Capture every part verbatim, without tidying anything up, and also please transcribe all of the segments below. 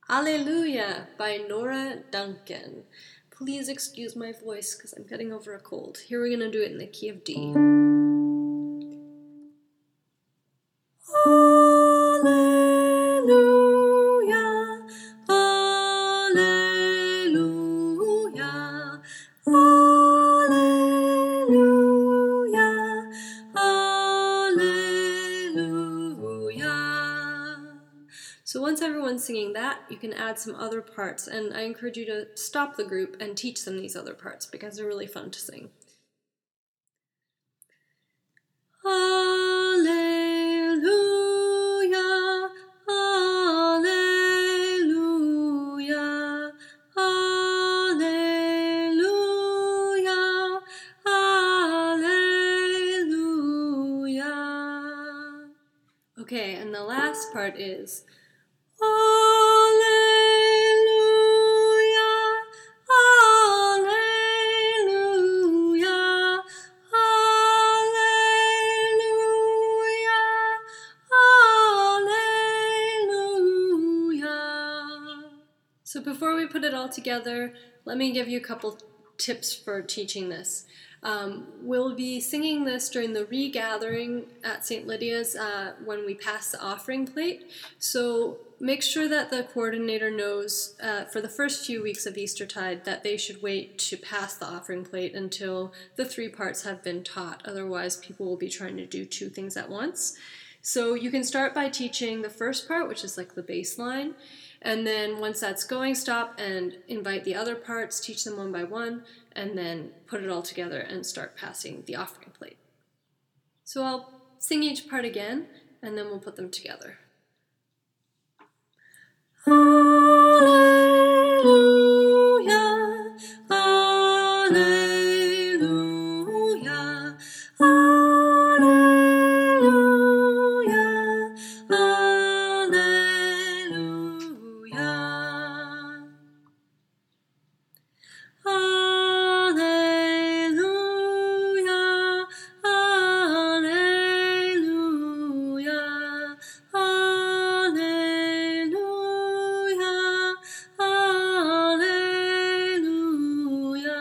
Hallelujah by Nora Duncan. Please excuse my voice because I'm getting over a cold. Here we're going to do it in the key of D. Hallelujah, hallelujah, hallelujah, hallelujah. So once everyone's singing that, you can add some other parts, and I encourage you to stop the group and teach them these other parts because they're really fun to sing. Hallelujah, hallelujah, hallelujah, hallelujah. Okay, and the last part is Hallelujah, hallelujah, hallelujah, hallelujah. So before we put it all together, let me give you a couple tips for teaching this. Um, we'll be singing this during the regathering at Saint Lydia's uh, when we pass the offering plate. So make sure that the coordinator knows uh, for the first few weeks of Eastertide that they should wait to pass the offering plate until the three parts have been taught. Otherwise, people will be trying to do two things at once. So you can start by teaching the first part, which is like the baseline. And then once that's going, stop and invite the other parts, teach them one by one, and then put it all together and start passing the offering plate. So I'll sing each part again, and then we'll put them together. Hallelujah, hallelujah, hallelujah, hallelujah. Hallelujah, hallelujah, hallelujah, hallelujah.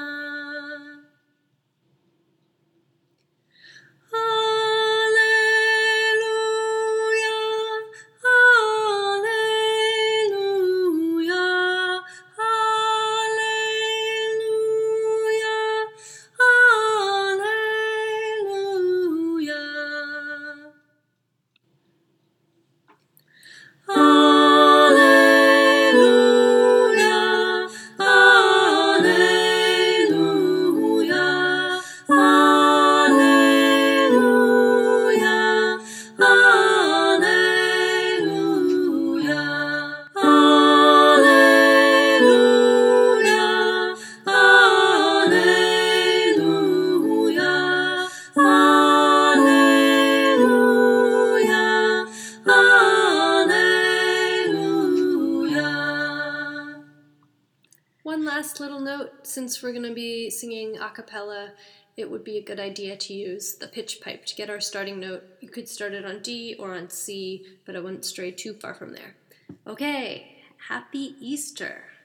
One last little note, since we're going to be singing a cappella, it would be a good idea to use the pitch pipe to get our starting note. You could start it on D or on C, but I wouldn't stray too far from there. Okay, happy Easter!